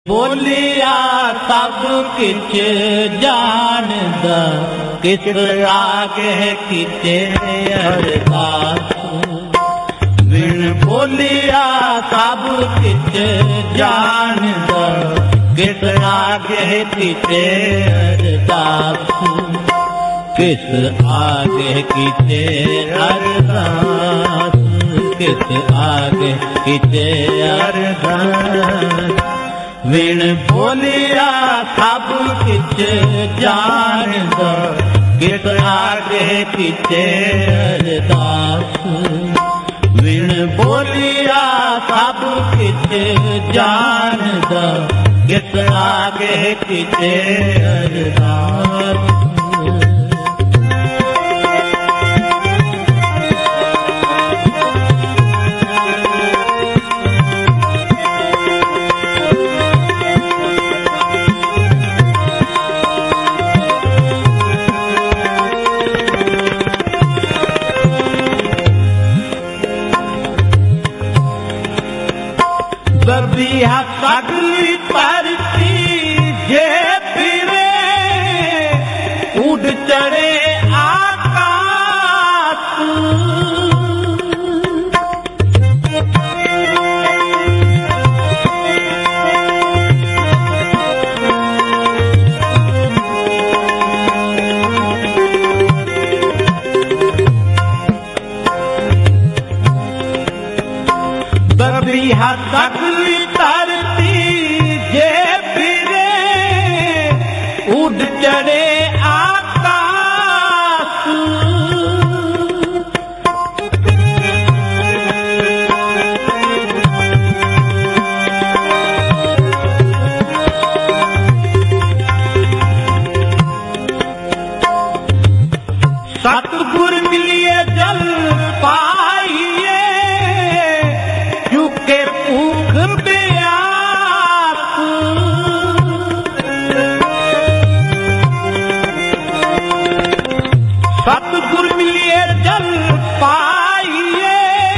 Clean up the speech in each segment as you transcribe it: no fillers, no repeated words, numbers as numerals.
बोलिया सब किच जानदा किस आगे किचे अरदास। बिन बोलिया सब किच जानदा किस आगे किचे अरदास। किस आगे किचे अरदास, किस आगे किचे अरदास। बिन बोलिया सब किच जानदा किस आगे किचे अरदास। बिन बोलिया सब किच जानदा किस आगे किचे अरदास। बबिया सगली परती जे फिरे उड़ चढ़े आकाश। बबिया सगली धरती जे फिरे उड़ चढ़े आकाश। सतगुर मिलिए जल पाइए चुके भूख प्यास। सतगुर मिलिए जल पाइए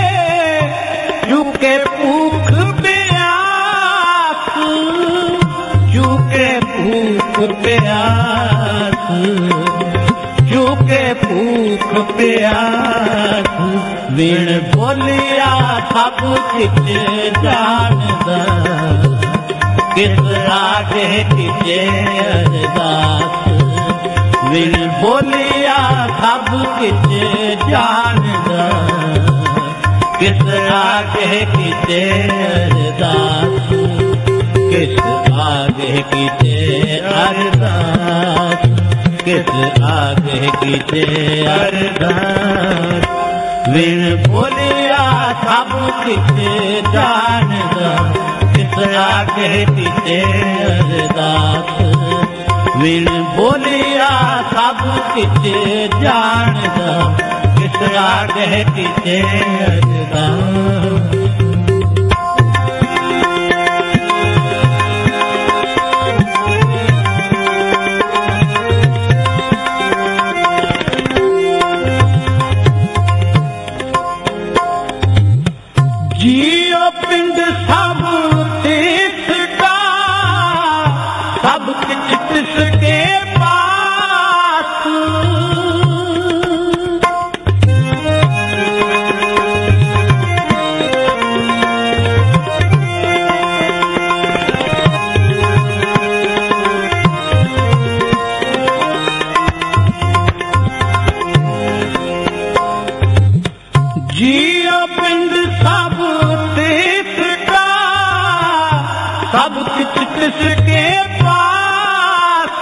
चुके भूख प्यास। चुके भूख प्यास, चुके भूख प्यास। बिन बोलिया सब किच जानदा किस आगे किचे अरदास। बिन बोलिया सब किच जानदा किस आगे किचे अरदास। किस आगे किचे अरदास, किस आगे किचे अरदास। बिन बोलिया सब किच जानदा किस आगे किचे अरदास। बिन बोलिया सब किच जानदा किस आगे किचे अरदास। जियो पिंड सब तिसका सब किच तिसके पास। जियो पिंड सब तिसका सब किच तिसके पास।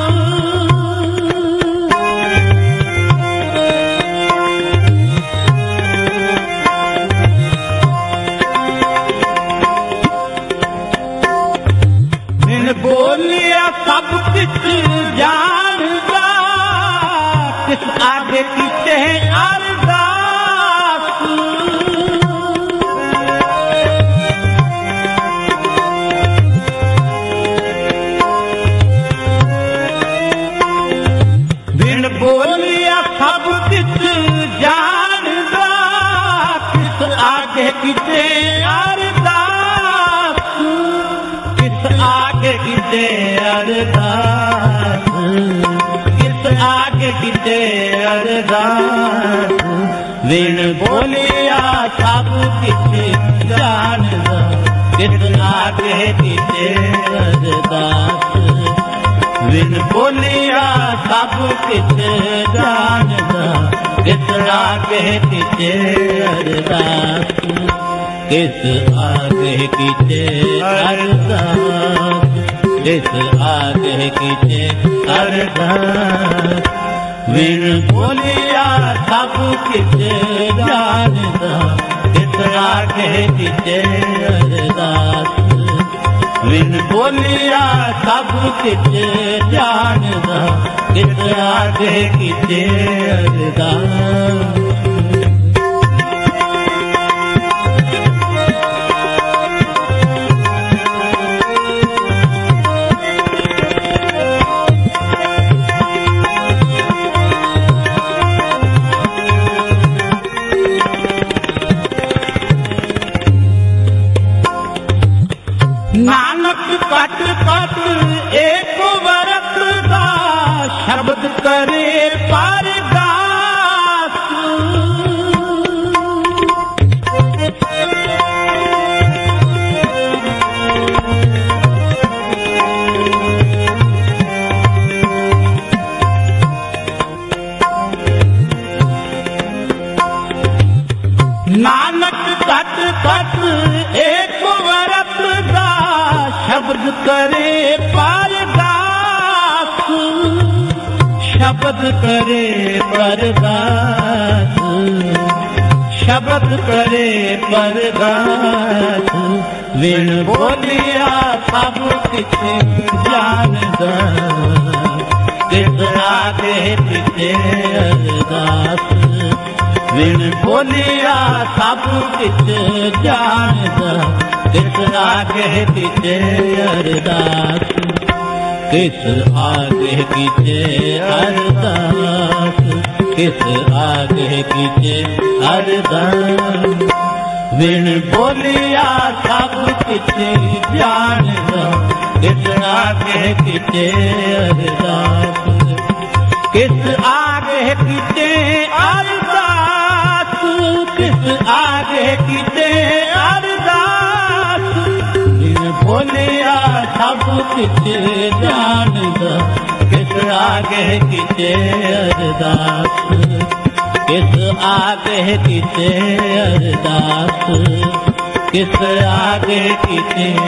बिन बोलिया सब किच जानदा किस आगे किचे अरदास। बोलिया सब किच जानदा किस आगे किचे अरदास। किस आगे किते अरदास, किस आगे किते अरदास, बिन बोलिया सब किछ जानदा, किस आगे किते अरदास, बिन बोलिया सब किछ जानदा, किस आगे किते अरदास, किस आगे किते अरदास, किस आगे किते अरदास, बिन बोलिया सब किछ जानदा, किस आगे किते अरदास, बिन बोलिया सब किछ जानदा, किस आगे किते अरदास। नानक कट कट एक वरत दा, शब्द करे परदास, नानक कट कट एक वरत दा, शब्द करे परदास, शब्द करे परदास, शब्द करे परदास, बिन बोलिया सब किछ जानदा, किस आगे किते अरदास, बिन बोलिया सब किछ जानदा, किस आगे किते अरदास, किस आगे किते अरदास, किस आगे किते अरदास, बिन बोलिया सब किछ जानदा, किस आगे किते अरदास, किस आगे किते अरदास, किस आगे किते अरदास, बिन बोलिया सब किछ जानदा, किस आगे किते अरदास, किस आगे किते अरदास, किस आगे किते